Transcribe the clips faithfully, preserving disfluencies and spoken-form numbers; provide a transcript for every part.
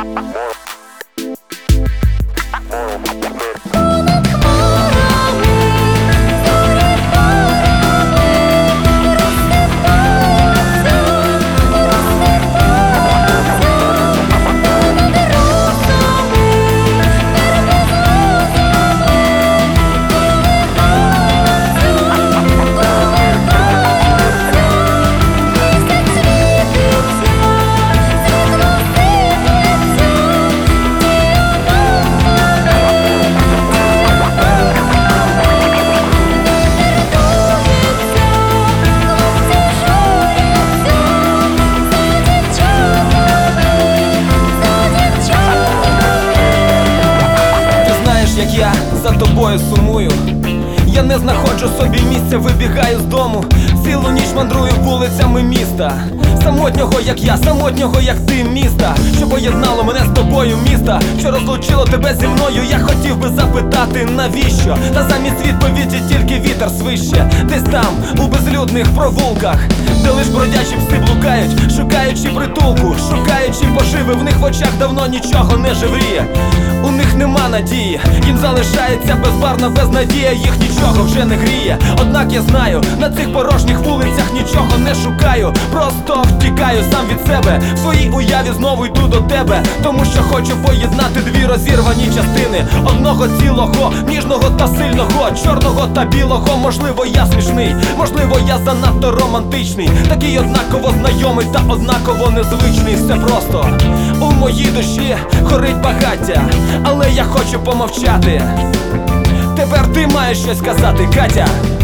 Як я за тобою сумую, я не знаходжу собі місця, вибігаю з дому, цілу ніч мандрую вулицями міста. Самотнього, як я, самотнього, як ти, міста, що поєднало мене з тобою, міста, що розлучило тебе зі мною. Я хотів би запитати, навіщо? Та замість відповіді тільки вітер свище. Десь там, у безлюдних провулках, де лиш бродячі пси блукають, шукаючи притулку, шукаючи поживи. В них в очах давно нічого не живріє, у них нема надії, їм залишається безбарна безнадія, їх нічого вже не гріє. Однак я знаю, на цих порожніх вулицях нічого не шукаю, просто втікаю сам від себе. В своїй уяві знову йду до тебе, тому що хочу поєднати дві розірвані частини одного цілого, ніжного та сильного, чорного та білого. Можливо, я смішний, можливо, я занадто романтичний, такий однаково знайомий та однаково незвичний. Все просто у моїй душі горить багаття, але я хочу помовчати. Тепер ти маєш щось сказати, Катя.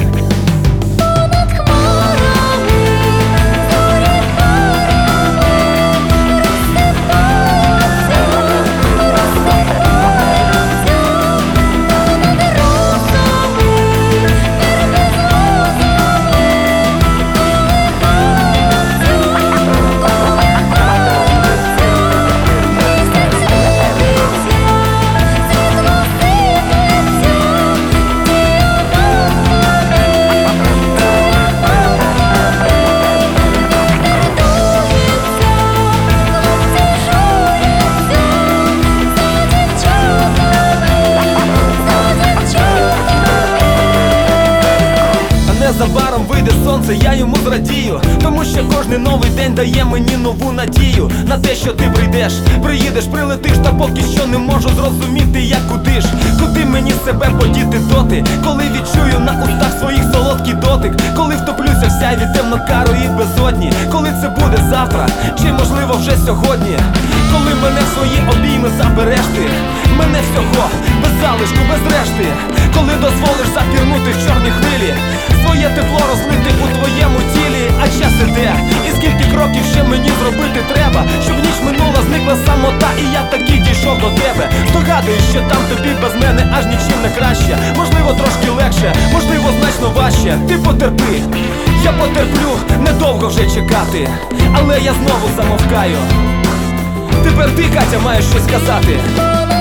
Незабаром вийде сонце, я йому зрадію, тому що кожний новий день дає мені нову надію на те, що ти прийдеш, приїдеш, прилетиш, та поки що не можу зрозуміти, як куди ж, куди мені себе подіти доти, коли відчую на устах своїх солодкий дотик, коли втоплюся в сяйві темно-карої безодні, коли це буде завтра, чи можливо вже сьогодні, коли мене в свої обійми забереш ти, мене всього, без залишку, без решти, коли дозволиш запірнути в чорні хвилі, своє тепло розлити у твоєму тілі. А час іде, і скільки кроків ще мені зробити треба, щоб ніч минула, зникла самота, і я таки дійшов до тебе. Здогадуюсь, що там тобі без мене аж нічим не краще, можливо трошки легше, можливо значно важче. Ти потерпи, я потерплю, недовго вже чекати, але я знову замовкаю. Тепер ти, Катя, маєш щось сказати.